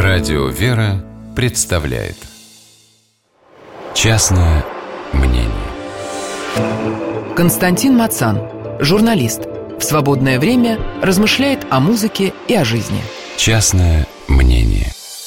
Радио «Вера» представляет «Частное мнение». Константин Мацан, журналист, в свободное время размышляет о музыке и о жизни. «Частное мнение».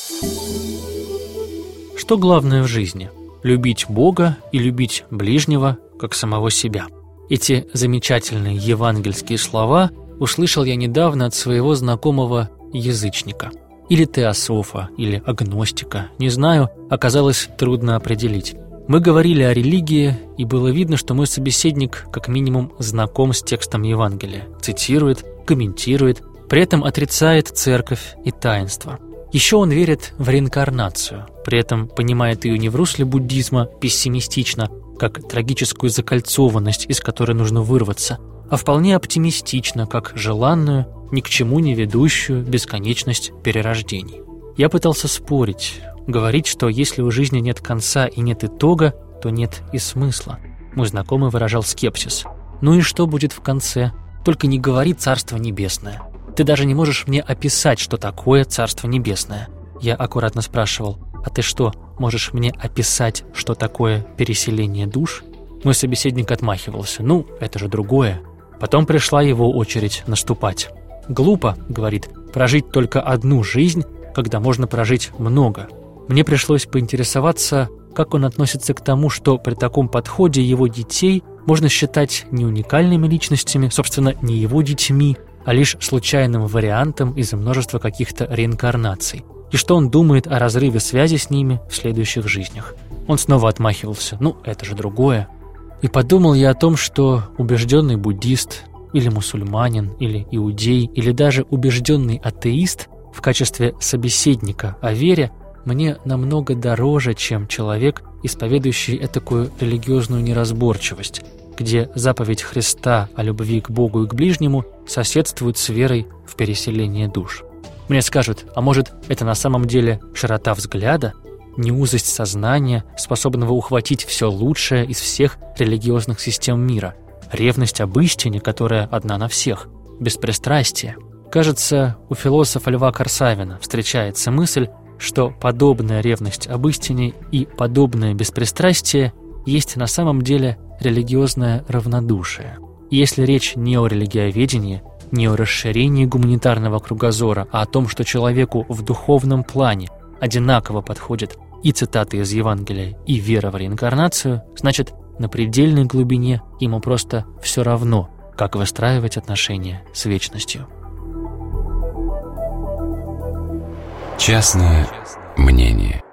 Что главное в жизни? Любить Бога и любить ближнего, как самого себя. Эти замечательные евангельские слова услышал я недавно от своего знакомого язычника. Или теософа, или агностика, не знаю, оказалось трудно определить. Мы говорили о религии, и было видно, что мой собеседник как минимум знаком с текстом Евангелия, цитирует, комментирует, при этом отрицает церковь и таинство. Еще он верит в реинкарнацию, при этом понимает ее не в русле буддизма пессимистично, как трагическую закольцованность, из которой нужно вырваться, а вполне оптимистично, как желанную, ни к чему не ведущую бесконечность перерождений. Я пытался спорить, говорить, что если у жизни нет конца и нет итога, то нет и смысла. Мой знакомый выражал скепсис. Ну и что будет в конце? Только не говори «Царство небесное». Ты даже не можешь мне описать, что такое Царство небесное. Я аккуратно спрашивал: а ты что, можешь мне описать, что такое переселение душ? Мой собеседник отмахивался: ну, это же другое. Потом пришла его очередь наступать. «Глупо, — говорит, — прожить только одну жизнь, когда можно прожить много». Мне пришлось поинтересоваться, как он относится к тому, что при таком подходе его детей можно считать не уникальными личностями, собственно, не его детьми, а лишь случайным вариантом из множества каких-то реинкарнаций, и что он думает о разрыве связи с ними в следующих жизнях. Он снова отмахивался: ну, это же другое. И подумал я о том, что убежденный буддист, или мусульманин, или иудей, или даже убежденный атеист в качестве собеседника о вере мне намного дороже, чем человек, исповедующий этакую религиозную неразборчивость, где заповедь Христа о любви к Богу и к ближнему соседствует с верой в переселение душ. Мне скажут: а может, это на самом деле широта взгляда, неузость сознания, способного ухватить все лучшее из всех религиозных систем мира, ревность об истине, которая одна на всех, беспристрастие. Кажется, у философа Льва Корсавина встречается мысль, что подобная ревность об истине и подобное беспристрастие есть на самом деле религиозное равнодушие. И если речь не о религиоведении, не о расширении гуманитарного кругозора, а о том, что человеку в духовном плане одинаково подходят и цитаты из Евангелия, и вера в реинкарнацию, значит, на предельной глубине ему просто все равно, как выстраивать отношения с вечностью. Частное мнение.